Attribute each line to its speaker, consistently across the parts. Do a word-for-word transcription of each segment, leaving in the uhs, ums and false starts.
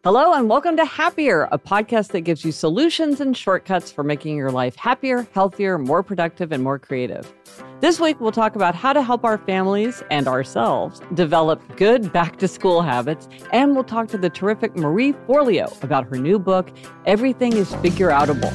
Speaker 1: Hello and welcome to Happier, a podcast that gives you solutions and shortcuts for making your life happier, healthier, more productive, and more creative. This week, we'll talk about how to help our families and ourselves develop good back-to-school habits, and we'll talk to the terrific Marie Forleo about her new book, Everything is Figure-Outable.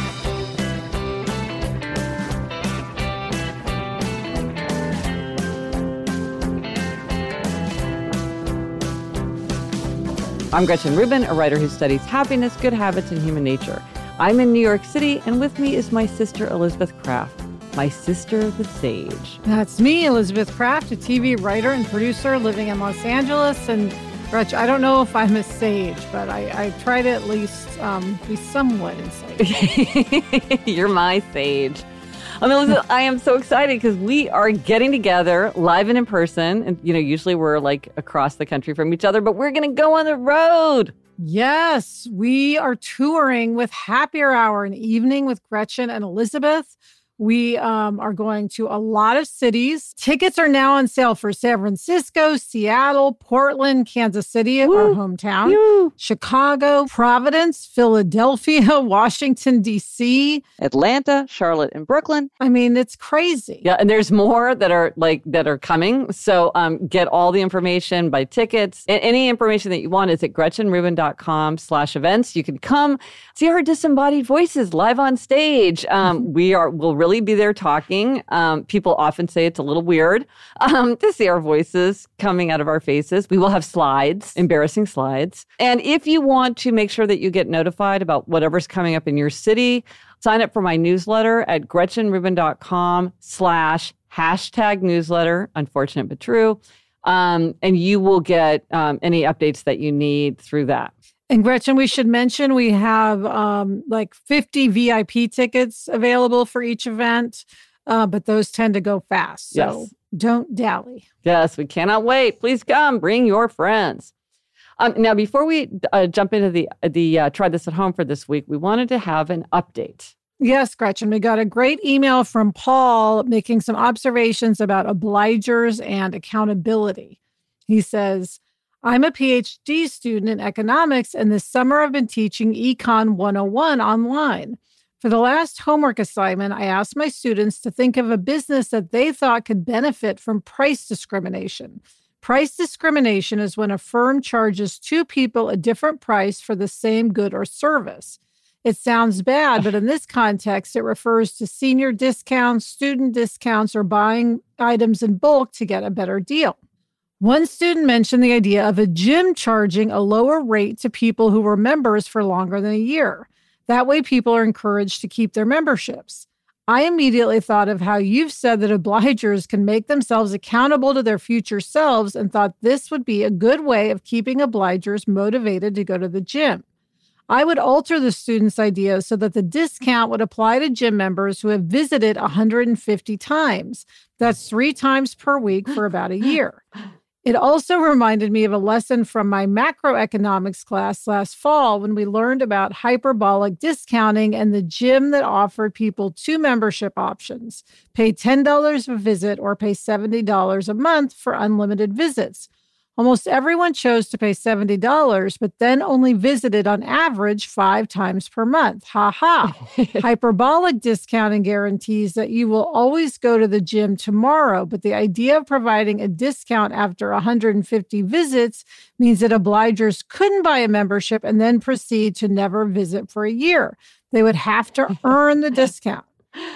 Speaker 1: I'm Gretchen Rubin, a writer who studies happiness, good habits, and human nature. I'm in New York City, and with me is my sister, Elizabeth Craft, my sister, the sage.
Speaker 2: That's me, Elizabeth Craft, a T V writer and producer living in Los Angeles. And Gretchen, I don't know if I'm a sage, but I, I try to at least um, be somewhat insightful.
Speaker 1: You're my sage. I mean, Elizabeth, I am so excited because we are getting together live and in person. And, you know, usually we're like across the country from each other, but we're going to go on the road.
Speaker 2: Yes, we are touring with Happier Hour, an evening with Gretchen and Elizabeth. We um, are going to a lot of cities. Tickets are now on sale for San Francisco, Seattle, Portland, Kansas City, Woo. Our hometown, Woo. Chicago, Providence, Philadelphia, Washington, D C,
Speaker 1: Atlanta, Charlotte, and Brooklyn.
Speaker 2: I mean, it's crazy.
Speaker 1: Yeah, and there's more that are like that are coming. So um, get all the information, buy tickets. And any information that you want is at gretchenrubin.com slash events. You can come see our disembodied voices live on stage. Um, we are will really be there talking. Um, people often say it's a little weird um, to see our voices coming out of our faces. We will have slides, embarrassing slides. And if you want to make sure that you get notified about whatever's coming up in your city, sign up for my newsletter at gretchenrubin.com slash hashtag newsletter, unfortunate but true. Um, and you will get um, any updates that you need through that.
Speaker 2: And Gretchen, we should mention we have um, like fifty V I P tickets available for each event, uh, but those tend to go fast. So
Speaker 1: yes.
Speaker 2: Don't dally.
Speaker 1: Yes, we cannot wait. Please come. Bring your friends. Um, now, before we uh, jump into the, the uh, try this at home for this week, we wanted to have an update.
Speaker 2: Yes, Gretchen, we got a great email from Paul making some observations about obligers and accountability. He says, I'm a P H D student in economics, and this summer I've been teaching Econ one oh one online. For the last homework assignment, I asked my students to think of a business that they thought could benefit from price discrimination. Price discrimination is when a firm charges two people a different price for the same good or service. It sounds bad, but in this context, it refers to senior discounts, student discounts, or buying items in bulk to get a better deal. One student mentioned the idea of a gym charging a lower rate to people who were members for longer than a year. That way, people are encouraged to keep their memberships. I immediately thought of how you've said that obligers can make themselves accountable to their future selves and thought this would be a good way of keeping obligers motivated to go to the gym. I would alter the student's idea so that the discount would apply to gym members who have visited one hundred fifty times. That's three times per week for about a year. It also reminded me of a lesson from my macroeconomics class last fall when we learned about hyperbolic discounting and the gym that offered people two membership options, pay ten dollars a visit or pay seventy dollars a month for unlimited visits. Almost everyone chose to pay seventy dollars, but then only visited on average five times per month. Ha ha. Hyperbolic discounting guarantees that you will always go to the gym tomorrow, but the idea of providing a discount after one hundred fifty visits means that obligers couldn't buy a membership and then proceed to never visit for a year. They would have to earn the discount.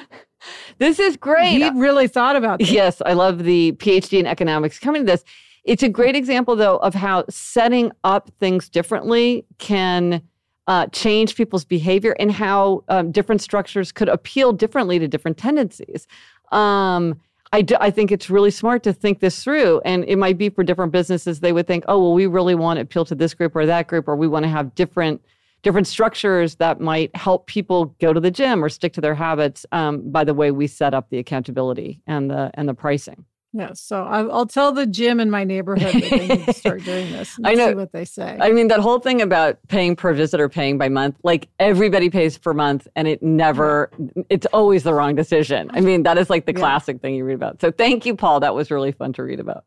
Speaker 1: This is great.
Speaker 2: He really thought about this.
Speaker 1: Yes, I love the P H D in economics coming to this. It's a great example, though, of how setting up things differently can uh, change people's behavior and how um, different structures could appeal differently to different tendencies. Um, I, do, I think it's really smart to think this through. And it might be for different businesses, they would think, oh, well, we really want to appeal to this group or that group, or we want to have different different structures that might help people go to the gym or stick to their habits um, by the way we set up the accountability and the and the pricing.
Speaker 2: Yeah, so I'll, I'll tell the gym in my neighborhood that they need to start doing this and
Speaker 1: I know.
Speaker 2: see what they say.
Speaker 1: I mean, that whole thing about paying per visit or paying by month, like everybody pays per month and it never, it's always the wrong decision. I mean, that is like the
Speaker 2: yeah.
Speaker 1: classic thing you read about. So thank you, Paul. That was really fun to read about.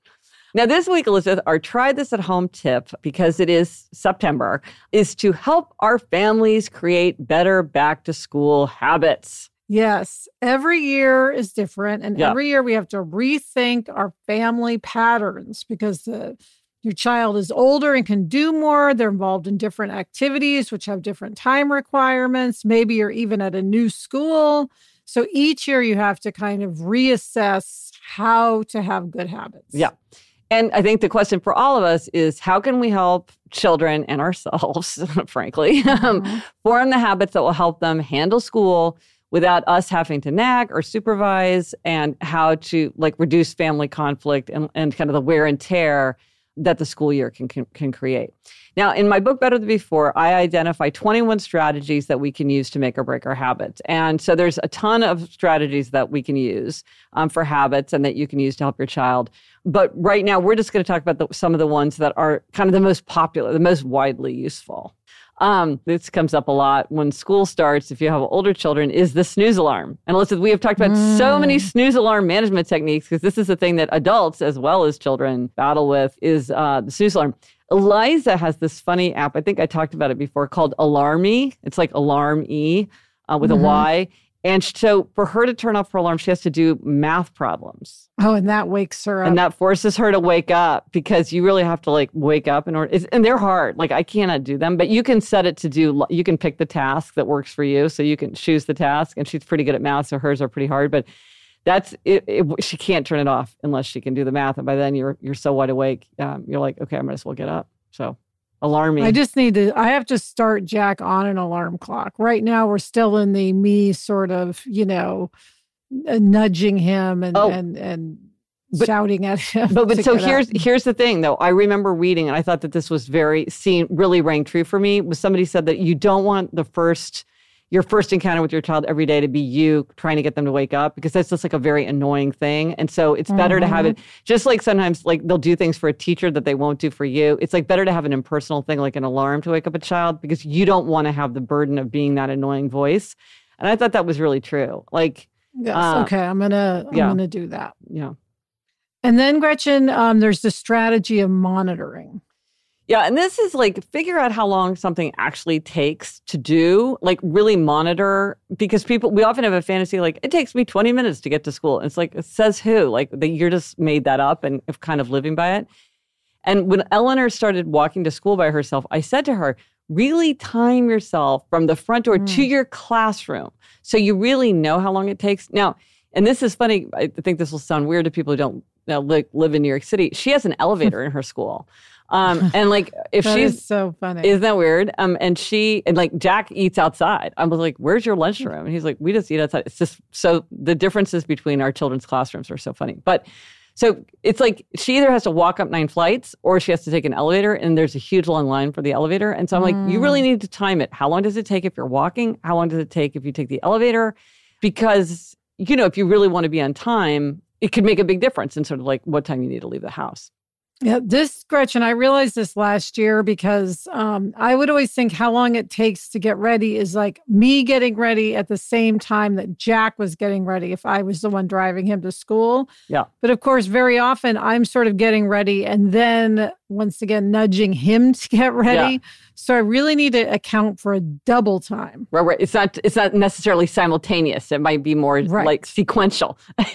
Speaker 1: Now, this week, Elizabeth, our try this at home tip, because it is September, is to help our families create better back to school habits.
Speaker 2: Yes, every year is different. And
Speaker 1: Yeah.
Speaker 2: every year we have to rethink our family patterns because the your child is older and can do more. They're involved in different activities, which have different time requirements. Maybe you're even at a new school. So each year you have to kind of reassess how to have good habits.
Speaker 1: Yeah. And I think the question for all of us is how can we help children and ourselves, frankly, um,
Speaker 2: Mm-hmm.
Speaker 1: form the habits that will help them handle school without us having to nag or supervise, and how to like reduce family conflict and, and kind of the wear and tear that the school year can, can can create. Now, in my book, Better Than Before, I identify twenty-one strategies that we can use to make or break our habits. And so there's a ton of strategies that we can use um, for habits and that you can use to help your child. But right now, we're just going to talk about the, some of the ones that are kind of the most popular, the most widely useful. Um, this comes up a lot when school starts, if you have older children, is the snooze alarm. And Elizabeth, we have talked about mm. so many snooze alarm management techniques, because this is the thing that adults as well as children battle with, is uh, the snooze alarm. Eliza has this funny app, I think I talked about it before, called Alarm-E. It's like Alarm-E uh, with mm-hmm. a Y. And so for her to turn off her alarm, she has to do math problems.
Speaker 2: Oh, and that wakes her up.
Speaker 1: And that forces her to wake up, because you really have to like wake up in order. And they're hard. Like I cannot do them, but you can set it to do, you can pick the task that works for you. So you can choose the task, and she's pretty good at math. So hers are pretty hard, but that's it, it, she can't turn it off unless she can do the math. And by then you're, you're so wide awake. Um, you're like, okay, I might as well get up. So Alarm-E.
Speaker 2: I just need to, I have to start Jack on an alarm clock. Right now, we're still in the me sort of, you know, uh, nudging him and, oh, and, and but, shouting at him.
Speaker 1: But, but so here's, up. here's the thing though. I remember reading, and I thought that this was very, seen, really rang true for me, was somebody said that you don't want the first, your first encounter with your child every day to be you trying to get them to wake up, because that's just like a very annoying thing. And so it's better mm-hmm. to have it, just like sometimes like they'll do things for a teacher that they won't do for you. It's like better to have an impersonal thing like an alarm to wake up a child, because you don't want to have the burden of being that annoying voice. And I thought that was really true. Like,
Speaker 2: yes, uh, okay, I'm gonna I'm
Speaker 1: yeah.
Speaker 2: gonna do that.
Speaker 1: Yeah.
Speaker 2: And then Gretchen, um, there's the strategy of monitoring.
Speaker 1: Yeah, and this is like figure out how long something actually takes to do, like really monitor, because people, we often have a fantasy like, it takes me twenty minutes to get to school. And it's like, it says who? Like that you're just made that up and kind of living by it. And when Eleanor started walking to school by herself, I said to her, really time yourself from the front door mm. to your classroom, so you really know how long it takes. Now, and this is funny, I think this will sound weird to people who don't you know, live, live in New York City. She has an elevator in her school. Um, and like, if
Speaker 2: that
Speaker 1: she's
Speaker 2: is so funny,
Speaker 1: isn't that weird? Um, and she, and like Jack eats outside. I was like, where's your lunchroom? And he's like, we just eat outside. It's just, so the differences between our children's classrooms are so funny. But so it's like, she either has to walk up nine flights or she has to take an elevator, and there's a huge long line for the elevator. And so I'm
Speaker 2: mm.
Speaker 1: like, you really need to time it. How long does it take if you're walking? How long does it take if you take the elevator? Because, you know, if you really want to be on time, it could make a big difference in sort of like what time you need to leave the house.
Speaker 2: Yeah, this, Gretchen, I realized this last year because um, I would always think how long it takes to get ready is like me getting ready at the same time that Jack was getting ready if I was the one driving him to school.
Speaker 1: Yeah.
Speaker 2: But of course, very often I'm sort of getting ready and then once again, nudging him to get ready. Yeah. So I really need to account for a double time.
Speaker 1: Right, right. It's not, it's not necessarily simultaneous. It might be more right. like sequential.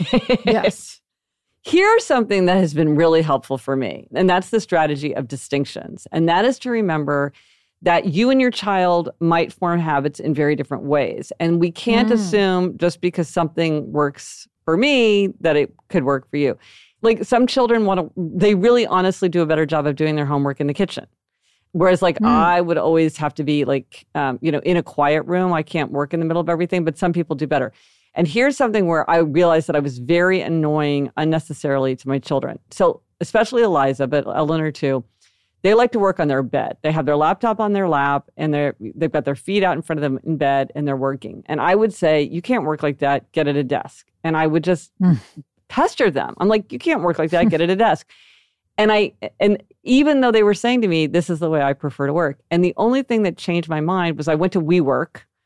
Speaker 2: Yes.
Speaker 1: Here's something that has been really helpful for me, and that's the strategy of distinctions. And that is to remember that you and your child might form habits in very different ways. And we can't mm. assume just because something works for me that it could work for you. Like some children want to, they really honestly do a better job of doing their homework in the kitchen. Whereas like mm. I would always have to be like, um, you know, in a quiet room. I can't work in the middle of everything, but some people do better. And here's something where I realized that I was very annoying unnecessarily to my children. So especially Eliza, but Eleanor too, they like to work on their bed. They have their laptop on their lap and they're, they've got their feet out in front of them in bed and they're working. And I would say, you can't work like that, get at a desk. And I would just mm. pester them. I'm like, you can't work like that, get at a desk. And I, and even though they were saying to me, this is the way I prefer to work. And the only thing that changed my mind was I went to WeWork.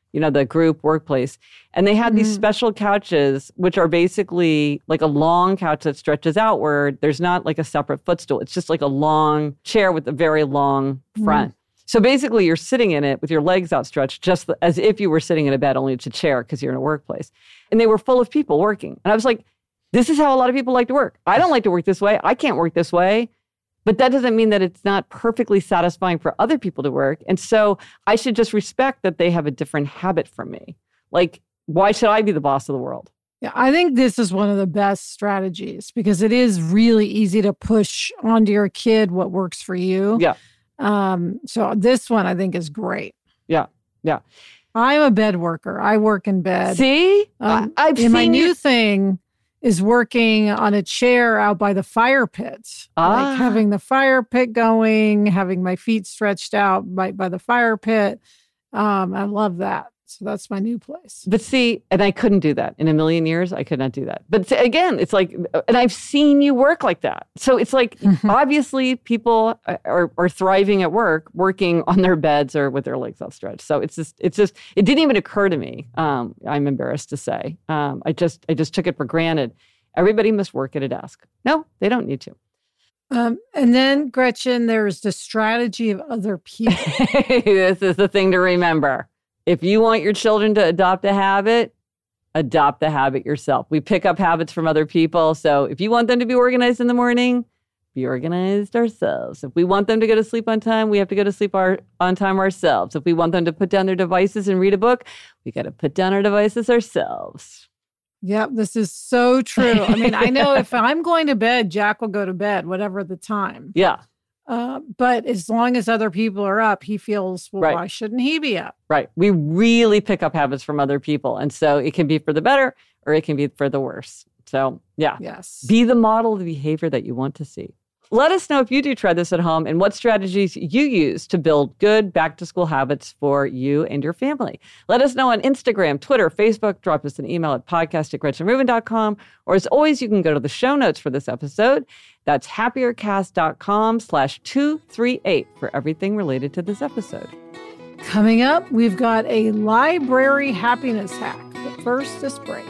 Speaker 1: you know, the group workplace. And they had mm-hmm. these special couches, which are basically like a long couch that stretches out where there's not like a separate footstool. It's just like a long chair with a very long front. Mm-hmm. So basically you're sitting in it with your legs outstretched, just as if you were sitting in a bed, only it's a chair because you're in a workplace. And they were full of people working. And I was like, this is how a lot of people like to work. I don't like to work this way. I can't work this way. But that doesn't mean that it's not perfectly satisfying for other people to work. And so I should just respect that they have a different habit from me. Like, why should I be the boss of the world?
Speaker 2: Yeah, I think this is one of the best strategies because it is really easy to push onto your kid what works for you.
Speaker 1: Yeah.
Speaker 2: Um, so this one I think is great.
Speaker 1: Yeah. Yeah.
Speaker 2: I'm a bed worker. I work in bed.
Speaker 1: See?
Speaker 2: Um,
Speaker 1: I've
Speaker 2: and
Speaker 1: seen
Speaker 2: my new
Speaker 1: you-
Speaker 2: thing is working on a chair out by the fire pit.
Speaker 1: Ah.
Speaker 2: Like having the fire pit going, having my feet stretched out by, by the fire pit. Um, I love that. So that's my new place.
Speaker 1: But see, and I couldn't do that. In a million years, I could not do that. But again, it's like, and I've seen you work like that. So it's like, obviously people are, are thriving at work, working on their beds or with their legs outstretched. So it's just, it's just, it didn't even occur to me. Um, I'm embarrassed to say. Um, I just, I just took it for granted. Everybody must work at a desk. No, they don't need to.
Speaker 2: Um, and then, Gretchen, there's the strategy of other people.
Speaker 1: This is the thing to remember. If you want your children to adopt a habit, adopt the habit yourself. We pick up habits from other people. So if you want them to be organized in the morning, be organized ourselves. If we want them to go to sleep on time, we have to go to sleep our, on time ourselves. If we want them to put down their devices and read a book, we got to put down our devices ourselves.
Speaker 2: Yep, this is so true. I mean, I know if I'm going to bed, Jack will go to bed, whatever the time.
Speaker 1: Yeah.
Speaker 2: Uh, but as long as other people are up, he feels, well,
Speaker 1: right.
Speaker 2: why shouldn't he be up?
Speaker 1: Right. We really pick up habits from other people. And so it can be for the better or it can be for the worse. So yeah.
Speaker 2: Yes.
Speaker 1: Be the model of the behavior that you want to see. Let us know if you do try this at home and what strategies you use to build good back-to-school habits for you and your family. Let us know on Instagram, Twitter, Facebook. Drop us an email at podcast at gretchen rubin dot com. Or as always, you can go to the show notes for this episode. That's happiercast.com slash 238 for everything related to this episode.
Speaker 2: Coming up, we've got a library happiness hack. But first, this break.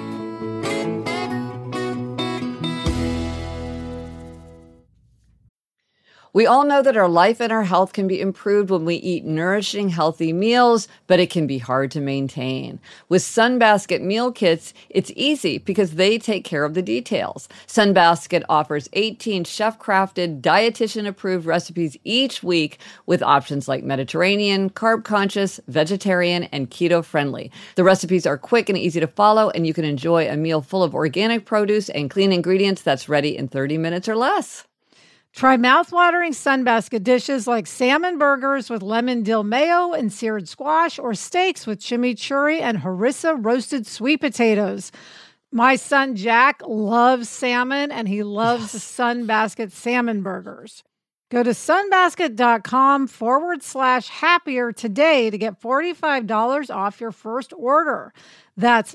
Speaker 1: We all know that our life and our health can be improved when we eat nourishing, healthy meals, but it can be hard to maintain. With Sunbasket meal kits, it's easy because they take care of the details. Sunbasket offers eighteen chef-crafted, dietitian-approved recipes each week with options like Mediterranean, carb-conscious, vegetarian, and keto-friendly. The recipes are quick and easy to follow, and you can enjoy a meal full of organic produce and clean ingredients that's ready in thirty minutes or less.
Speaker 2: Try mouthwatering Sunbasket dishes like salmon burgers with lemon dill mayo and seared squash, or steaks with chimichurri and harissa roasted sweet potatoes. My son Jack loves salmon, and he loves yes. Sunbasket salmon burgers. Go to sunbasket.com forward slash happier today to get forty-five dollars off your first order. That's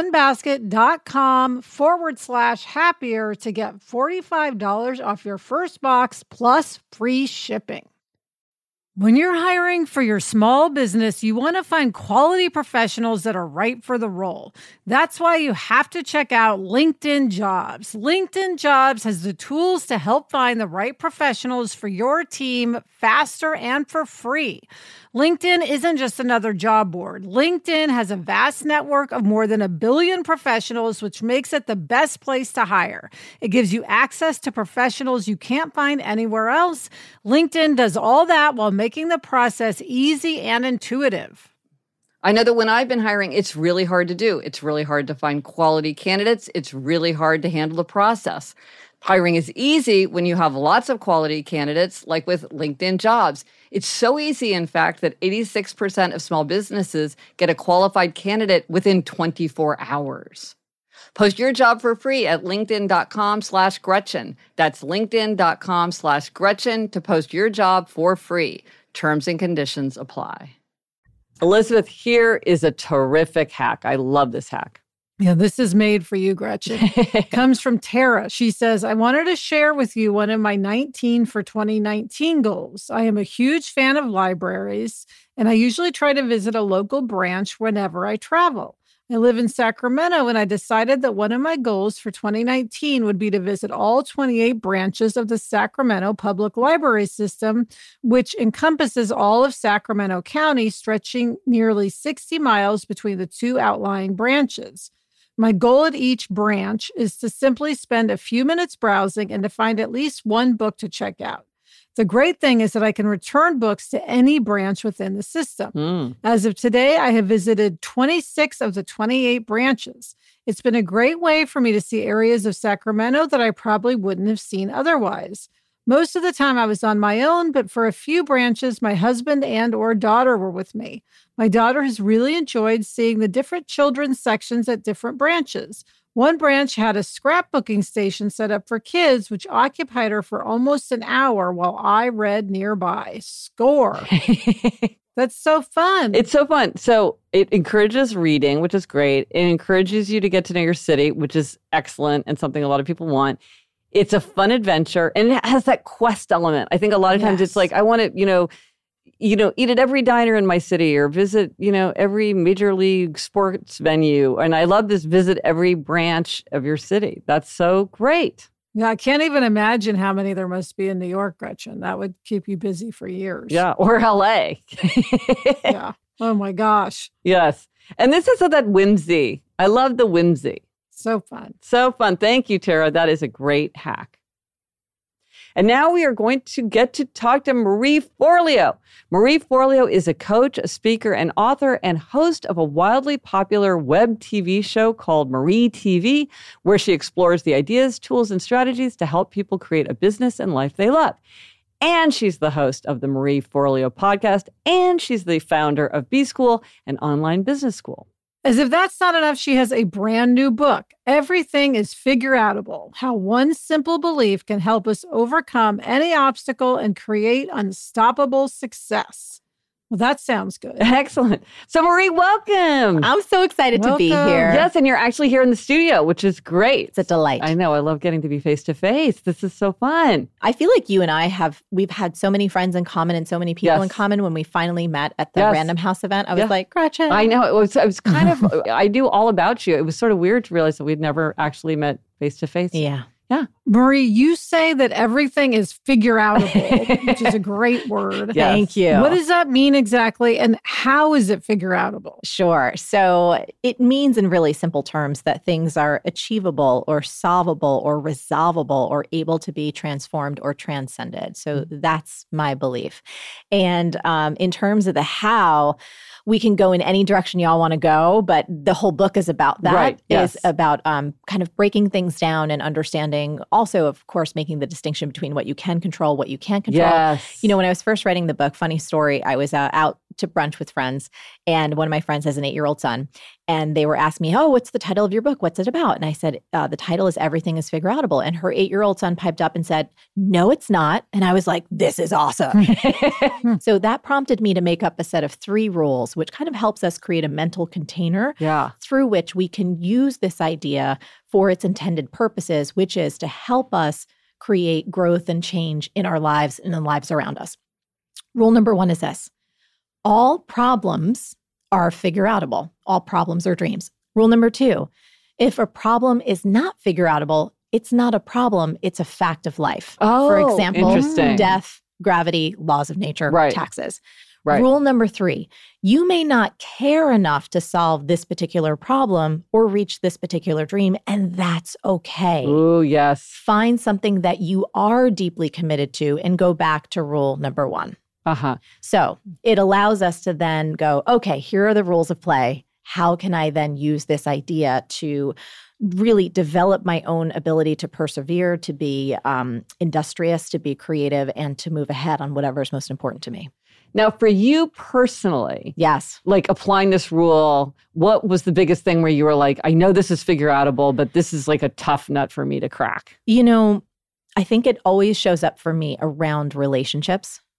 Speaker 2: sunbasket.com forward slash happier to get forty-five dollars off your first box plus free shipping. When you're hiring for your small business, you want to find quality professionals that are right for the role. That's why you have to check out LinkedIn Jobs. LinkedIn Jobs has the tools to help find the right professionals for your team faster and for free. LinkedIn isn't just another job board. LinkedIn has a vast network of more than a billion professionals, which makes it the best place to hire. It gives you access to professionals you can't find anywhere else. LinkedIn does all that while making the process easy and intuitive.
Speaker 1: I know that when I've been hiring, it's really hard to do. It's really hard to find quality candidates. It's really hard to handle the process. Hiring is easy when you have lots of quality candidates, like with LinkedIn Jobs. It's so easy, in fact, that eighty-six percent of small businesses get a qualified candidate within twenty-four hours. Post your job for free at linkedin.com slash Gretchen. That's linkedin.com slash Gretchen to post your job for free. Terms and conditions apply. Elizabeth, here is a terrific hack. I love this hack.
Speaker 2: Yeah, this is made for you, Gretchen. Comes from Tara. She says, I wanted to share with you one of my nineteen for twenty nineteen goals. I am a huge fan of libraries, and I usually try to visit a local branch whenever I travel. I live in Sacramento, and I decided that one of my goals for twenty nineteen would be to visit all twenty-eight branches of the Sacramento Public Library System, which encompasses all of Sacramento County, stretching nearly sixty miles between the two outlying branches. My goal at each branch is to simply spend a few minutes browsing and to find at least one book to check out. The great thing is that I can return books to any branch within the system. Mm. As of today, I have visited twenty-six of the twenty-eight branches. It's been a great way for me to see areas of Sacramento that I probably wouldn't have seen otherwise. Most of the time I was on my own, but for a few branches, my husband and or daughter were with me. My daughter has really enjoyed seeing the different children's sections at different branches. One branch had a scrapbooking station set up for kids, which occupied her for almost an hour while I read nearby. Score. That's so fun.
Speaker 1: It's so fun. So it encourages reading, which is great. It encourages you to get to know your city, which is excellent and something a lot of people want. It's a fun adventure, and it has that quest element. I think a lot of times yes. it's like, I want to, you know, you know, eat at every diner in my city or visit, you know, every major league sports venue. And I love this visit every branch of your city. That's so great.
Speaker 2: Yeah, I can't even imagine how many there must be in New York, Gretchen. That would keep you busy for years.
Speaker 1: Yeah, or L A.
Speaker 2: Yeah. Oh, my gosh.
Speaker 1: Yes. And this is that whimsy. I love the whimsy.
Speaker 2: So fun.
Speaker 1: So fun. Thank you, Tara. That is a great hack. And now we are going to get to talk to Marie Forleo. Marie Forleo is a coach, a speaker, and author, and host of a wildly popular web T V show called Marie T V, where she explores the ideas, tools, and strategies to help people create a business and life they love. And she's the host of the Marie Forleo podcast, and she's the founder of B School, an online business school.
Speaker 2: As if that's not enough, she has a brand new book, Everything is Figure-Outable: How One Simple Belief Can Help Us Overcome Any Obstacle and Create Unstoppable Success. Well, that sounds good.
Speaker 1: Excellent. So, Marie, welcome.
Speaker 3: I'm so excited welcome. to be here.
Speaker 1: Yes, and you're actually here in the studio, which is great.
Speaker 3: It's a delight.
Speaker 1: I know. I love getting to be face-to-face. This is so fun.
Speaker 3: I feel like you and I have, we've had so many friends in common and so many people yes. in common. When we finally met at the yes. Random House event, I was yes. like, Gretchen.
Speaker 1: I know. It was, it was kind of, I knew all about you. It was sort of weird to realize that we'd never actually met face-to-face.
Speaker 3: Yeah.
Speaker 1: Yeah.
Speaker 2: Marie, you say that everything is figure-outable, which is a great word.
Speaker 3: Yes. Thank you.
Speaker 2: What does that mean exactly, and how is it figure-outable?
Speaker 3: Sure. So it means in really simple terms that things are achievable or solvable or resolvable or able to be transformed or transcended. So that's my belief. And um, in terms of the how, we can go in any direction y'all want to go, but the whole book is about that.
Speaker 1: Right, yes.
Speaker 3: Is about um, kind of breaking things down and understanding, also, of course, making the distinction between what you can control, what you can't control.
Speaker 1: Yes.
Speaker 3: You know, when I was first writing the book, funny story, I was uh, out to brunch with friends, and one of my friends has an eight-year-old son, and they were asking me, oh, what's the title of your book? What's it about? And I said, uh, the title is Everything is Figure-Outable. And her eight-year-old son piped up and said, no, it's not. And I was like, this is awesome. So that prompted me to make up a set of three rules, which kind of helps us create a mental container
Speaker 1: yeah.
Speaker 3: through which we can use this idea for its intended purposes, which is to help us create growth and change in our lives and in the lives around us. Rule number one is this. All problems are figure-outable. All problems are dreams. Rule number two, if a problem is not figure-outable, it's not a problem, it's a fact of life.
Speaker 1: Oh,
Speaker 3: For example,
Speaker 1: interesting.
Speaker 3: death, gravity, laws of nature,
Speaker 1: right.
Speaker 3: taxes.
Speaker 1: Right.
Speaker 3: Rule number three, you may not care enough to solve this particular problem or reach this particular dream, and that's okay.
Speaker 1: Oh, yes.
Speaker 3: Find something that you are deeply committed to and go back to rule number one.
Speaker 1: Uh-huh.
Speaker 3: So it allows us to then go, okay, here are the rules of play. How can I then use this idea to really develop my own ability to persevere, to be um, industrious, to be creative, and to move ahead on whatever is most important to me?
Speaker 1: Now, for you personally,
Speaker 3: yes,
Speaker 1: like applying this rule, what was the biggest thing where you were like, I know this is figure-outable, but this is like a tough nut for me to crack?
Speaker 3: You know, I think it always shows up for me around relationships.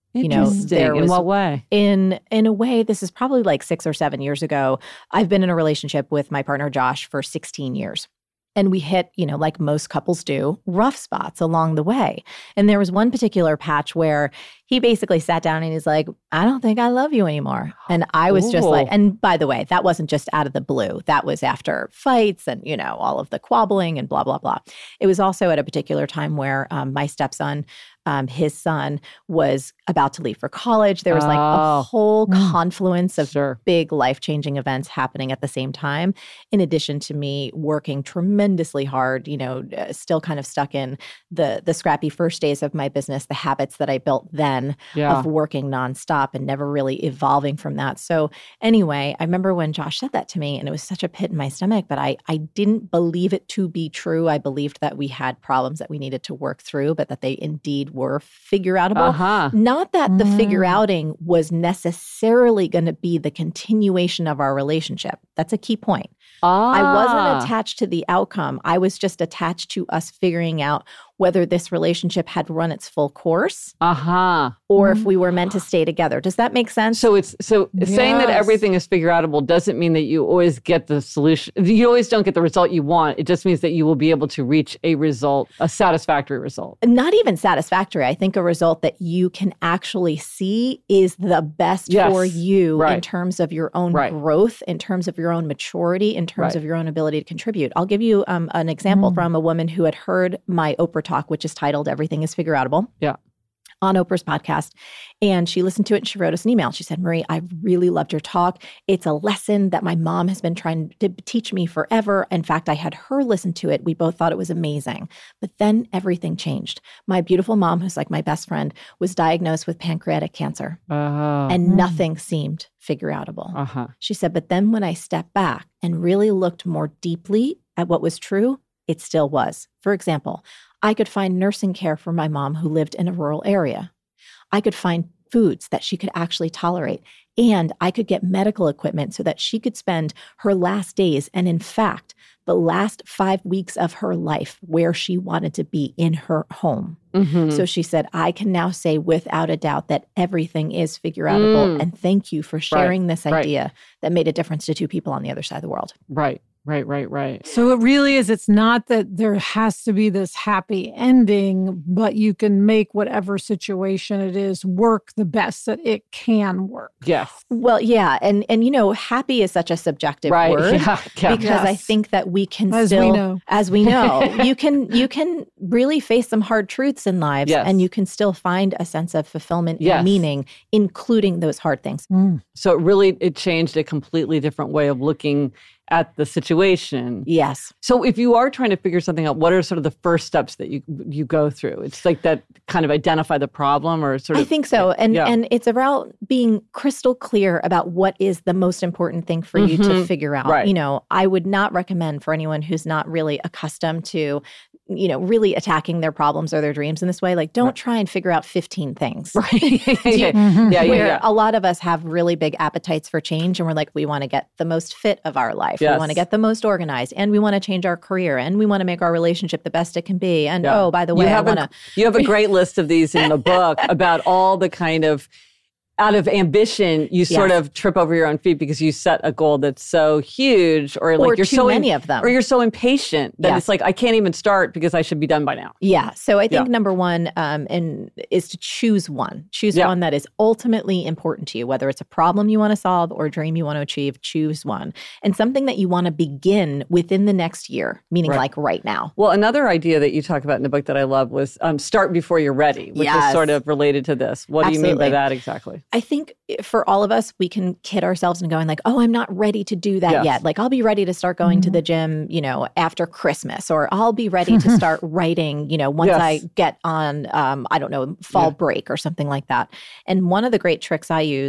Speaker 3: You know,
Speaker 1: Interesting.
Speaker 3: there
Speaker 1: In
Speaker 3: was
Speaker 1: what way?
Speaker 3: in in a way, this is probably like six or seven years ago. I've been in a relationship with my partner Josh for sixteen years. And we hit, you know, like most couples do, rough spots along the way. And there was one particular patch where he basically sat down and he's like, I don't think I love you anymore. And I was just like,
Speaker 1: Ooh.
Speaker 3: and by the way, that wasn't just out of the blue. That was after fights and, you know, all of the quabbling and blah, blah, blah. It was also at a particular time where um, my stepson, um, his son, was about to leave for college. There was like
Speaker 1: Oh.
Speaker 3: a whole
Speaker 2: Mm.
Speaker 3: confluence of
Speaker 1: Sure.
Speaker 3: big life-changing events happening at the same time, in addition to me working tremendously hard, you know, uh, still kind of stuck in the the scrappy first days of my business, the habits that I built then
Speaker 1: Yeah.
Speaker 3: of working nonstop and never really evolving from that. So anyway, I remember when Josh said that to me and it was such a pit in my stomach, but I, I didn't believe it to be true. I believed that we had problems that we needed to work through, but that they indeed were figure outable.
Speaker 1: Uh-huh.
Speaker 3: Not that the figure
Speaker 2: Mm.
Speaker 3: outing was necessarily going to be the continuation of our relationship. That's a key point.
Speaker 1: Ah.
Speaker 3: I wasn't attached to the outcome. I was just attached to us figuring out whether this relationship had run its full course
Speaker 1: Uh-huh.
Speaker 3: or if we were meant to stay together. Does that make sense?
Speaker 1: So it's so saying that
Speaker 2: Yes.
Speaker 1: everything is figure outable doesn't mean that you always get the solution. You always don't get the result you want. It just means that you will be able to reach a result, a satisfactory result.
Speaker 3: Not even satisfactory. I think a result that you can actually see is the best
Speaker 1: Yes.
Speaker 3: for you in
Speaker 1: Right.
Speaker 3: terms of your own
Speaker 1: Right.
Speaker 3: growth, in terms of your own maturity, in terms
Speaker 1: Right.
Speaker 3: of your own ability to contribute. I'll give you um, an example
Speaker 2: Mm.
Speaker 3: from a woman who had heard my Oprah talk, which is titled Everything is Figure Outable.
Speaker 1: Yeah.
Speaker 3: On Oprah's podcast. And she listened to it and she wrote us an email. She said, Marie, I really loved your talk. It's a lesson that my mom has been trying to teach me forever. In fact, I had her listen to it. We both thought it was amazing. But then everything changed. My beautiful mom, who's like my best friend, was diagnosed with pancreatic cancer
Speaker 1: Uh-huh.
Speaker 3: and
Speaker 2: Mm.
Speaker 3: nothing seemed figure outable.
Speaker 1: Uh-huh.
Speaker 3: She said, but then when I stepped back and really looked more deeply at what was true, it still was. For example, I could find nursing care for my mom who lived in a rural area. I could find foods that she could actually tolerate. And I could get medical equipment so that she could spend her last days, and in fact, the last five weeks of her life where she wanted to be in her home.
Speaker 1: Mhm.
Speaker 3: So she said, I can now say without a doubt that everything is figure outable.
Speaker 1: Mm.
Speaker 3: And thank you for sharing this
Speaker 1: right.
Speaker 3: idea that made a difference to two people on the other side of the world.
Speaker 1: Right. Right, right, right.
Speaker 2: So it really is, it's not that there has to be this happy ending, but you can make whatever situation it is work the best that it can work.
Speaker 1: Yes.
Speaker 3: Well, yeah. And, and you know, happy is such a subjective
Speaker 1: Right.
Speaker 3: word.
Speaker 1: Yeah. yeah.
Speaker 3: Because I
Speaker 2: Yes.
Speaker 3: think that we can
Speaker 2: As
Speaker 3: still,
Speaker 2: we know.
Speaker 3: as we know, you can you can really face some hard truths in lives,
Speaker 1: Yes.
Speaker 3: and you can still find a sense of fulfillment
Speaker 1: Yes.
Speaker 3: and meaning, including those hard things.
Speaker 2: Mm.
Speaker 1: So it really, it changed a completely different way of looking at the situation.
Speaker 3: Yes.
Speaker 1: So if you are trying to figure something out, what are sort of the first steps that you you go through? It's like that kind of identify the problem or sort of.
Speaker 3: I think so. And
Speaker 1: yeah.
Speaker 3: and it's about being crystal clear about what is the most important thing for you to
Speaker 1: Mhm.
Speaker 3: figure out.
Speaker 1: Right.
Speaker 3: You know, I would not recommend for anyone who's not really accustomed to, you know, really attacking their problems or their dreams in this way, like don't
Speaker 1: Right.
Speaker 3: try and figure out fifteen things.
Speaker 1: Right. yeah, yeah,
Speaker 2: Mhm.
Speaker 1: yeah,
Speaker 3: Where
Speaker 1: yeah.
Speaker 3: a lot of us have really big appetites for change and we're like, we want to get the most fit of our life.
Speaker 1: Yes.
Speaker 3: We want to get the most organized and we want to change our career and we want to make our relationship the best it can be. And
Speaker 1: Yeah.
Speaker 3: oh, by the
Speaker 1: You
Speaker 3: way, I
Speaker 1: have a-
Speaker 3: want to.
Speaker 1: You have a great list of these in the book about all the kind of, out of ambition, you sort
Speaker 3: Yes.
Speaker 1: of trip over your own feet because you set a goal that's so huge, or like
Speaker 3: Or
Speaker 1: you're
Speaker 3: too
Speaker 1: so
Speaker 3: many of them.
Speaker 1: or you're so impatient that
Speaker 3: Yes.
Speaker 1: it's like I can't even start because I should be done by now.
Speaker 3: Yeah. So I think
Speaker 1: Yeah.
Speaker 3: number one um, and is to choose one. Choose
Speaker 1: Yeah.
Speaker 3: one that is ultimately important to you, whether it's a problem you want to solve or a dream you want to achieve. Choose one, and something that you want to begin within the next year, meaning
Speaker 1: Right.
Speaker 3: like right now.
Speaker 1: Well, another idea that you talk about in the book that I love was um, start before you're ready, which is
Speaker 3: Yes.
Speaker 1: sort of related to this. What do you mean by
Speaker 3: Absolutely.
Speaker 1: that exactly?
Speaker 3: I think for all of us, we can kid ourselves and going like, oh, I'm not ready to do that
Speaker 1: Yes.
Speaker 3: yet. Like I'll be ready to start going to
Speaker 2: Mhm.
Speaker 3: the gym, you know, after Christmas, or I'll be ready to start writing, you know, once
Speaker 1: Yes.
Speaker 3: I get on, um, I don't know, fall
Speaker 1: Yeah.
Speaker 3: break or something like that. And one of the great tricks I use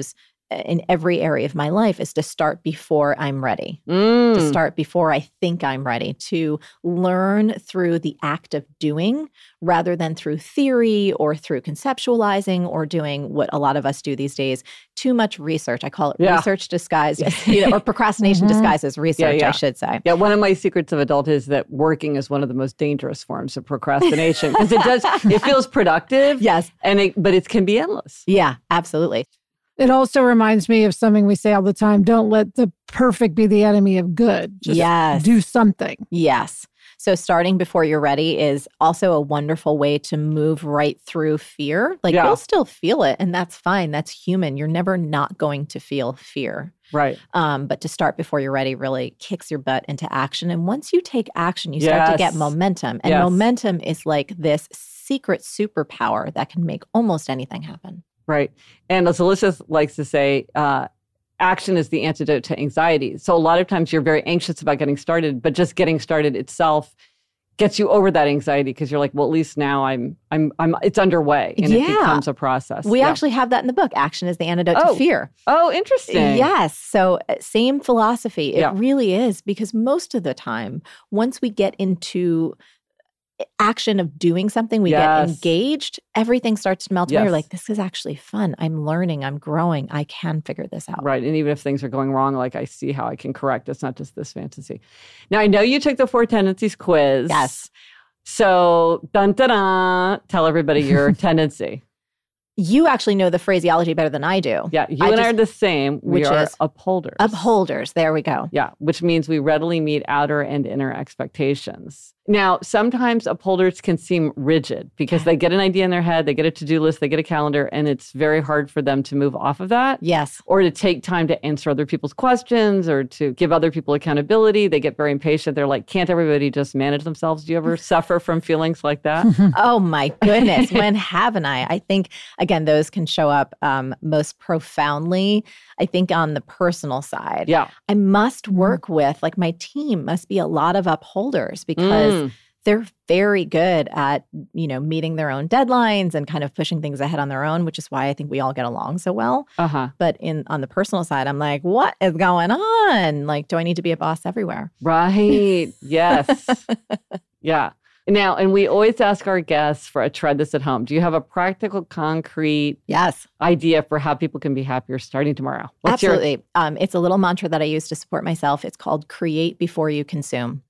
Speaker 3: in every area of my life is to start before I'm ready,
Speaker 1: Mm.
Speaker 3: to start before I think I'm ready, to learn through the act of doing rather than through theory or through conceptualizing or doing what a lot of us do these days, too much research. I call it
Speaker 1: Yeah.
Speaker 3: research disguised, as, you know, or procrastination
Speaker 2: Mhm.
Speaker 3: disguised as research,
Speaker 1: yeah.
Speaker 3: I should say.
Speaker 1: Yeah, one of my secrets of adulthood is that working is one of the most dangerous forms of procrastination because it does, it feels productive.
Speaker 3: Yes.
Speaker 1: And it, but it can be endless.
Speaker 3: Yeah, absolutely.
Speaker 2: It also reminds me of something we say all the time. Don't let the perfect be the enemy of good. Just
Speaker 3: Yes.
Speaker 2: do something.
Speaker 3: Yes. So starting before you're ready is also a wonderful way to move right through fear. Like
Speaker 1: Yeah.
Speaker 3: you'll still feel it, and that's fine. That's human. You're never not going to feel fear.
Speaker 1: Right.
Speaker 3: Um, but to start before you're ready really kicks your butt into action. And once you take action, you start to get
Speaker 1: Yes.
Speaker 3: momentum. And
Speaker 1: Yes.
Speaker 3: momentum is like this secret superpower that can make almost anything happen.
Speaker 1: Right. And as Alicia likes to say, uh, action is the antidote to anxiety. So a lot of times you're very anxious about getting started, but just getting started itself gets you over that anxiety because you're like, well, at least now I'm, I'm, I'm, it's underway and it
Speaker 3: Yeah.
Speaker 1: becomes a process.
Speaker 3: We
Speaker 1: Yeah.
Speaker 3: actually have that in the book. Action is the antidote
Speaker 1: Oh.
Speaker 3: to fear.
Speaker 1: Oh, interesting.
Speaker 3: Yes. So uh, same philosophy. It
Speaker 1: Yeah.
Speaker 3: really is because most of the time, once we get into action of doing something, we
Speaker 1: Yes.
Speaker 3: get engaged, everything starts to melt away. You're
Speaker 1: Yes.
Speaker 3: like, this is actually fun. I'm learning. I'm growing. I can figure this out.
Speaker 1: Right. And even if things are going wrong, like I see how I can correct. It's not just this fantasy. Now, I know you took the Four Tendencies quiz.
Speaker 3: Yes.
Speaker 1: So, dun dun dun, tell everybody your tendency.
Speaker 3: You actually know the phraseology better than I do.
Speaker 1: Yeah. You
Speaker 3: I
Speaker 1: and I
Speaker 3: just-
Speaker 1: are the same. We
Speaker 3: which
Speaker 1: are
Speaker 3: is
Speaker 1: upholders.
Speaker 3: Upholders. There we go.
Speaker 1: Yeah. Which means we readily meet outer and inner expectations. Now, sometimes upholders can seem rigid because they get an idea in their head, they get a to-do list, they get a calendar, and it's very hard for them to move off of that.
Speaker 3: Yes.
Speaker 1: Or to take time to answer other people's questions or to give other people accountability. They get very impatient. They're like, can't everybody just manage themselves? Do you ever suffer from feelings like that?
Speaker 3: Oh my goodness. When haven't I? I think, again, those can show up um, most profoundly, I think, on the personal side.
Speaker 1: Yeah.
Speaker 3: I must work with, like, my team must be a lot of upholders because
Speaker 1: Mm.
Speaker 3: they're very good at, you know, meeting their own deadlines and kind of pushing things ahead on their own, which is why I think we all get along so well.
Speaker 1: Uh-huh.
Speaker 3: But in on the personal side, I'm like, what is going on? Like, do I need to be a boss everywhere?
Speaker 1: Right. Yes. Yeah. Now, and we always ask our guests for a try this at home. Do you have a practical, concrete
Speaker 3: Yes,
Speaker 1: idea for how people can be happier starting tomorrow? What's your-
Speaker 3: absolutely. Um, it's a little mantra that I use to support myself. It's called create before you consume.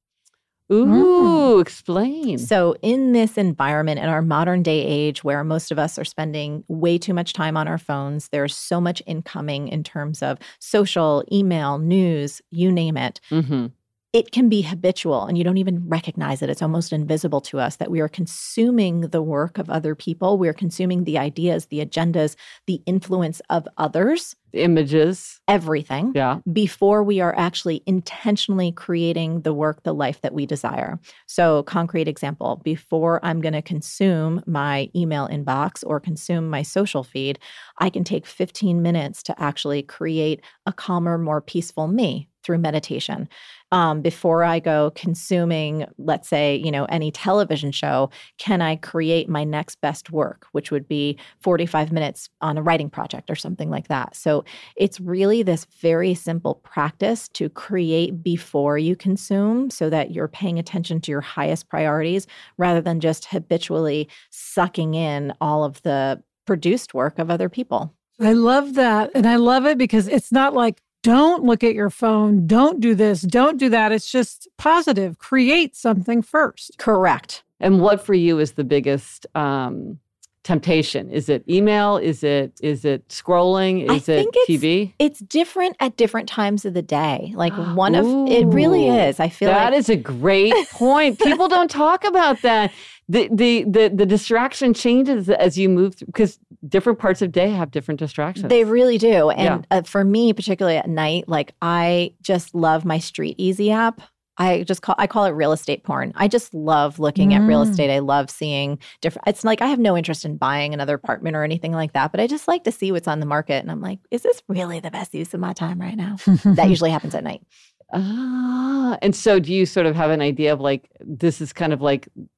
Speaker 1: Ooh, explain.
Speaker 3: So, in this environment, in our modern day age where most of us are spending way too much time on our phones, there's so much incoming in terms of social, email, news, you name it.
Speaker 1: Mm-hmm.
Speaker 3: It can be habitual and you don't even recognize it. It's almost invisible to us that we are consuming the work of other people. We're consuming the ideas, the agendas, the influence of others,
Speaker 1: Images.
Speaker 3: everything,
Speaker 1: Yeah.
Speaker 3: before we are actually intentionally creating the work, the life that we desire. So, concrete example, before I'm going to consume my email inbox or consume my social feed, I can take fifteen minutes to actually create a calmer, more peaceful me through meditation. Um, before I go consuming, let's say, you know, any television show, can I create my next best work, which would be forty-five minutes on a writing project or something like that. So it's really this very simple practice to create before you consume so that you're paying attention to your highest priorities rather than just habitually sucking in all of the produced work of other people.
Speaker 2: I love that. And I love it because it's not like, don't look at your phone, don't do this, don't do that. It's just positive. Create something first.
Speaker 3: Correct.
Speaker 1: And what for you is the biggest um, temptation? Is it email? Is it is it scrolling?
Speaker 3: I
Speaker 1: Is it
Speaker 3: think it's-
Speaker 1: T V?
Speaker 3: It's different at different times of the day. Like one of it really
Speaker 1: Ooh,
Speaker 3: is. I feel
Speaker 1: That
Speaker 3: like
Speaker 1: is a great point. People don't talk about that. The, the the the distraction changes as you move through because different parts of day have different distractions.
Speaker 3: they really do. And
Speaker 1: Yeah.
Speaker 3: uh, for me, particularly at night, like I just love my Street Easy app. I just call I call it real estate porn. I just love looking at real
Speaker 2: Mm.
Speaker 3: estate. I love seeing different. It's like I have no interest in buying another apartment or anything like that, but I just like to see what's on the market. And I'm like, is this really the best use of my time right now? That usually happens at night.
Speaker 1: Ah, and so do you sort of have an idea of like this is kind of like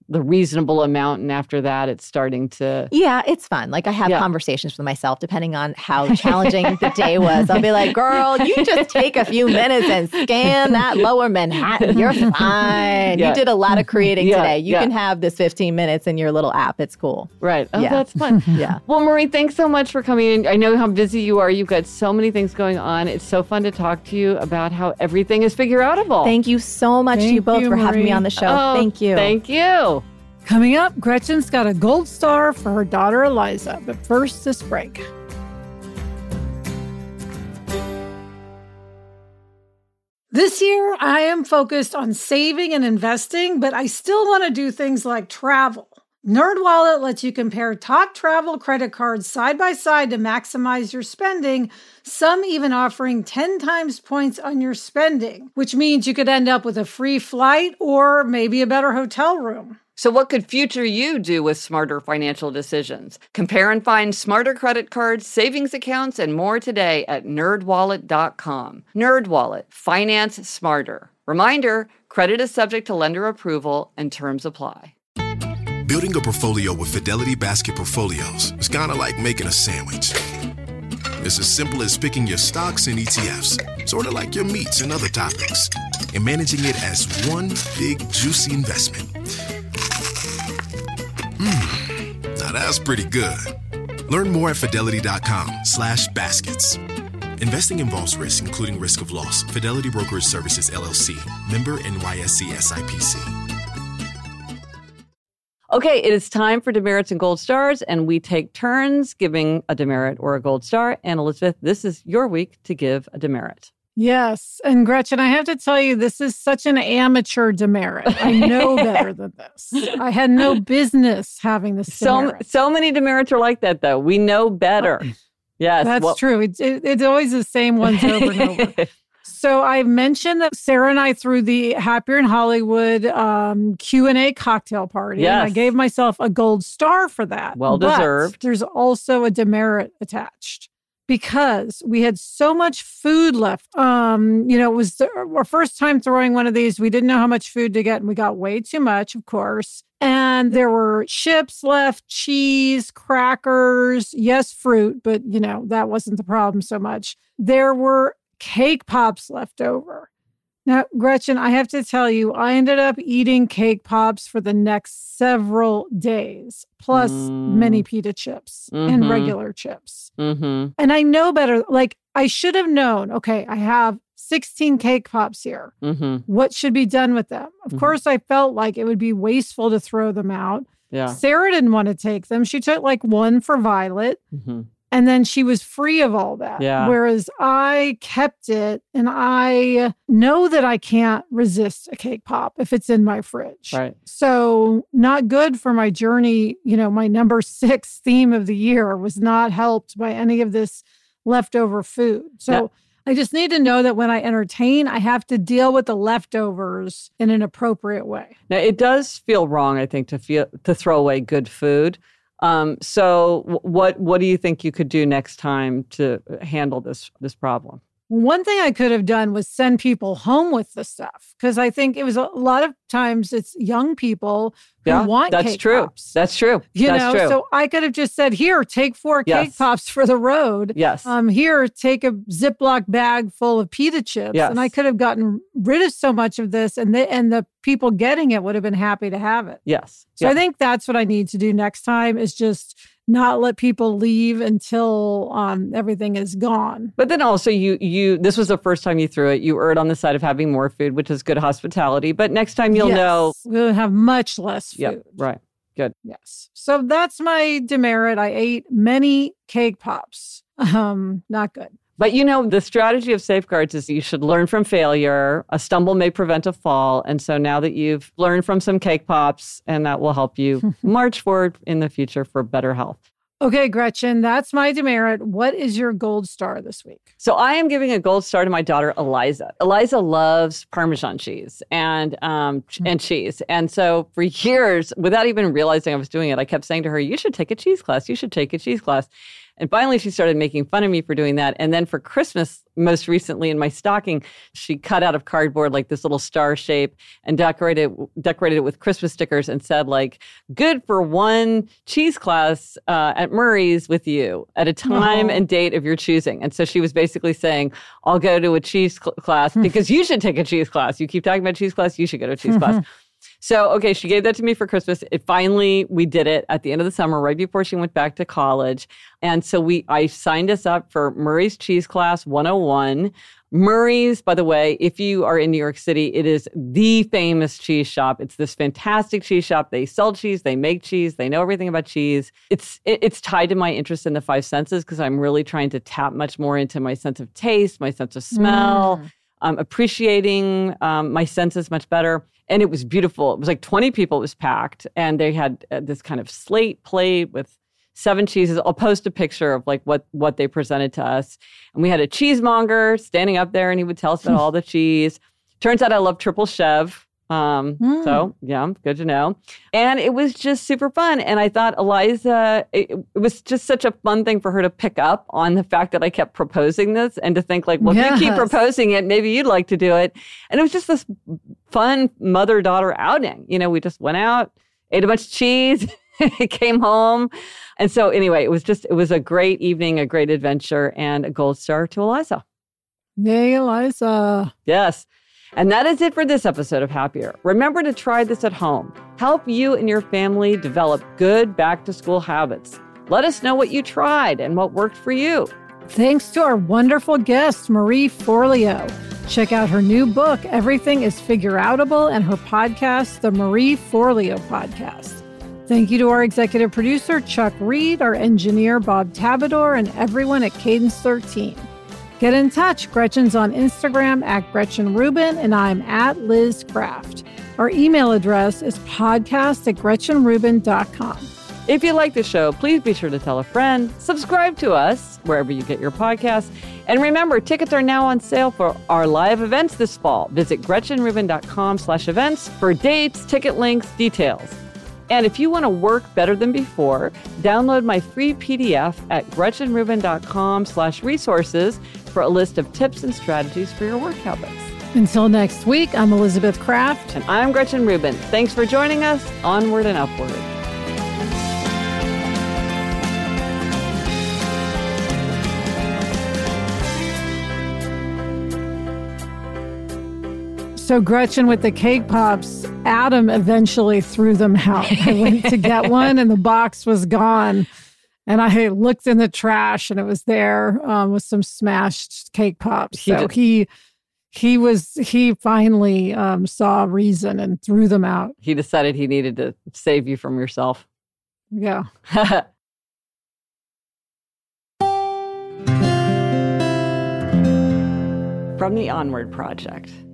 Speaker 1: the reasonable amount, and after that, it's starting to...
Speaker 3: Yeah, it's fun. Like I have
Speaker 1: Yeah.
Speaker 3: conversations with myself depending on how challenging the day was. I'll be like, girl, you just take a few minutes and scan that lower Manhattan. You're fine.
Speaker 1: Yeah.
Speaker 3: You did a lot of creating
Speaker 1: Yeah,
Speaker 3: today. You
Speaker 1: yeah.
Speaker 3: can have this fifteen minutes in your little app. It's cool.
Speaker 1: Right. Oh,
Speaker 3: Yeah.
Speaker 1: that's fun.
Speaker 3: Yeah.
Speaker 1: Well, Marie, thanks so much for coming in. I know how busy you are. You've got so many things going on. It's so fun to talk to you about how everything is figure-outable.
Speaker 3: Thank you so much to
Speaker 2: Thank
Speaker 3: you both
Speaker 2: you,
Speaker 3: for having me
Speaker 2: Marie.
Speaker 3: on the show.
Speaker 1: Oh,
Speaker 3: Thank you.
Speaker 1: Thank you.
Speaker 2: Coming up, Gretchen's got a gold star for her daughter Eliza. But first, this break. This year, I am focused on saving and investing, but I still want to do things like travel. NerdWallet lets you compare top travel credit cards side by side to maximize your spending, some even offering ten times points on your spending, which means you could end up with a free flight or maybe a better hotel room.
Speaker 1: So what could future you do with smarter financial decisions? Compare and find smarter credit cards, savings accounts, and more today at nerd wallet dot com. NerdWallet. Finance smarter. Reminder, credit is subject to lender approval and terms apply.
Speaker 4: Building a portfolio with Fidelity Basket Portfolios is kind of like making a sandwich. It's as simple as picking your stocks and E T Fs, sort of like your meats and other toppings, and managing it as one big, juicy investment. Mmm, now that's pretty good. Learn more at fidelity.com slash baskets. Investing involves risk, including risk of loss. Fidelity Brokerage Services, L L C. Member N Y S E S I P C.
Speaker 1: Okay, it is time for demerits and gold stars, and we take turns giving a demerit or a gold star. And Elizabeth, this is your week to give a demerit.
Speaker 2: Yes. And Gretchen, I have to tell you, this is such an amateur demerit. I know better than this. I had no business having this
Speaker 1: So,
Speaker 2: demerit.
Speaker 1: so many demerits are like that, though. We know better. Yes.
Speaker 2: That's
Speaker 1: well-
Speaker 2: true. It's, it, it's always the same ones over and over. So I mentioned that Sarah and I threw the Happier in Hollywood um, Q and A cocktail party. And I
Speaker 1: Yes.
Speaker 2: gave myself a gold star for that.
Speaker 1: Well
Speaker 2: But
Speaker 1: deserved.
Speaker 2: there's also a demerit attached because we had so much food left. Um, you know, it was the, our first time throwing one of these. We didn't know how much food to get, and we got way too much, of course. And there were chips left, cheese, crackers, yes, fruit, but, you know, that wasn't the problem so much. There were cake pops left over. Now, Gretchen, I have to tell you, I ended up eating cake pops for the next several days, plus
Speaker 1: Mm.
Speaker 2: many pita chips and
Speaker 1: Mhm.
Speaker 2: regular chips.
Speaker 1: Mm-hmm.
Speaker 2: And I know better. Like, I should have known, okay, I have sixteen cake pops here.
Speaker 1: Mm-hmm.
Speaker 2: What should be done with them? Of
Speaker 1: Mhm.
Speaker 2: course, I felt like it would be wasteful to throw them out.
Speaker 1: Yeah.
Speaker 2: Sarah didn't want to take them. She took like one for Violet.
Speaker 1: Mm-hmm.
Speaker 2: And then she was free of all that.
Speaker 1: Yeah.
Speaker 2: Whereas I kept it, and I know that I can't resist a cake pop if it's in my fridge.
Speaker 1: Right.
Speaker 2: So not good for my journey. You know, my number six theme of the year was not helped by any of this leftover food. So
Speaker 1: Yeah.
Speaker 2: I just need to know that when I entertain, I have to deal with the leftovers in an appropriate way.
Speaker 1: Now, it does feel wrong, I think, to feel to throw away good food. Um, so, w- what what do you think you could do next time to handle this this problem?
Speaker 2: One thing I could have done was send people home with the stuff, because I think it was a lot of times it's young people who
Speaker 1: Yeah,
Speaker 2: want
Speaker 1: that's
Speaker 2: cake
Speaker 1: true.
Speaker 2: pops.
Speaker 1: That's true.
Speaker 2: You
Speaker 1: that's
Speaker 2: know,
Speaker 1: true.
Speaker 2: so I could have just said, "Here, take four
Speaker 1: Yes.
Speaker 2: cake pops for the road.
Speaker 1: yes.
Speaker 2: Um, here, take a Ziploc bag full of pita chips."
Speaker 1: Yes.
Speaker 2: And I could have gotten rid of so much of this, and the and the people getting it would have been happy to have it.
Speaker 1: yes.
Speaker 2: So
Speaker 1: Yeah.
Speaker 2: I think that's what I need to do next time, is just not let people leave until um, everything is gone.
Speaker 1: But then also, you you this was the first time you threw it. You erred on the side of having more food, which is good hospitality. But next time you'll
Speaker 2: Yes.
Speaker 1: know.
Speaker 2: We'll have much less food.
Speaker 1: Yeah. Right. Good.
Speaker 2: Yes. So that's my demerit. I ate many cake pops. Um, not good.
Speaker 1: But you know, the strategy of safeguards is you should learn from failure. A stumble may prevent a fall. And so now that you've learned from some cake pops, and that will help you march forward in the future for better health.
Speaker 2: Okay, Gretchen, that's my demerit. What is your gold star this week?
Speaker 1: So I am giving a gold star to my daughter, Eliza. Eliza loves Parmesan cheese and um, ch- and cheese. And so for years, without even realizing I was doing it, I kept saying to her, you should take a cheese class. You should take a cheese class. And finally, she started making fun of me for doing that. And then for Christmas, most recently in my stocking, she cut out of cardboard like this little star shape and decorated decorated it with Christmas stickers and said like, good for one cheese class uh, at Murray's with you at a time
Speaker 2: Oh.
Speaker 1: and date of your choosing. And so she was basically saying, I'll go to a cheese cl- class because you should take a cheese class. You keep talking about cheese class, you should go to a cheese class. So, okay, she gave that to me for Christmas. It finally, we did it at the end of the summer, right before she went back to college. And so we, I signed us up for Murray's Cheese Class one oh one. Murray's, by the way, if you are in New York City, it is the famous cheese shop. It's this fantastic cheese shop. They sell cheese, they make cheese, they know everything about cheese. It's it, it's tied to my interest in the five senses because I'm really trying to tap much more into my sense of taste, my sense of smell.
Speaker 2: Mm.
Speaker 1: Um, appreciating um, my senses much better. And it was beautiful. It was like twenty people. It was packed. And they had uh, this kind of slate plate with seven cheeses. I'll post a picture of like what, what they presented to us. And we had a cheesemonger standing up there and he would tell us about all the cheese. Turns out I love triple chev. Um,
Speaker 2: Mm.
Speaker 1: So, yeah, good to know. And it was just super fun. And I thought Eliza, it, it was just such a fun thing for her to pick up on the fact that I kept proposing this and to think like, well, if you keep
Speaker 2: Yes.
Speaker 1: proposing it, maybe you'd like to do it. And it was just this fun mother-daughter outing. You know, we just went out, ate a bunch of cheese, came home. And so anyway, it was just, it was a great evening, a great adventure, and a gold star to Eliza.
Speaker 2: Yay, Eliza.
Speaker 1: Yes. And that is it for this episode of Happier. Remember to try this at home. Help you and your family develop good back-to-school habits. Let us know what you tried and what worked for you.
Speaker 2: Thanks to our wonderful guest, Marie Forleo. Check out her new book, Everything is Figureoutable, and her podcast, The Marie Forleo Podcast. Thank you to our executive producer, Chuck Reed, our engineer, Bob Tabador, and everyone at Cadence thirteen. Get in touch. Gretchen's on Instagram at Gretchen Rubin, and I'm at Liz Craft. Our email address is podcast at gretchen rubin dot com.
Speaker 1: If you like the show, please be sure to tell a friend, subscribe to us wherever you get your podcasts, and remember, tickets are now on sale for our live events this fall. Visit gretchen rubin dot com slash events for dates, ticket links, details. And if you want to work better than before, download my free P D F at gretchen rubin dot com slash resources for a list of tips and strategies for your work habits.
Speaker 2: Until next week, I'm Elizabeth Craft.
Speaker 1: And I'm Gretchen Rubin. Thanks for joining us. Onward and upward.
Speaker 2: So Gretchen with the cake pops, Adam eventually threw them out. I went to get one and the box was gone. And I looked in the trash and it was there um, with some smashed cake pops.
Speaker 1: He
Speaker 2: So
Speaker 1: did-
Speaker 2: he he was he finally um, saw a reason and threw them out.
Speaker 1: He decided he needed to save you from yourself.
Speaker 2: Yeah.
Speaker 1: From the Onward Project.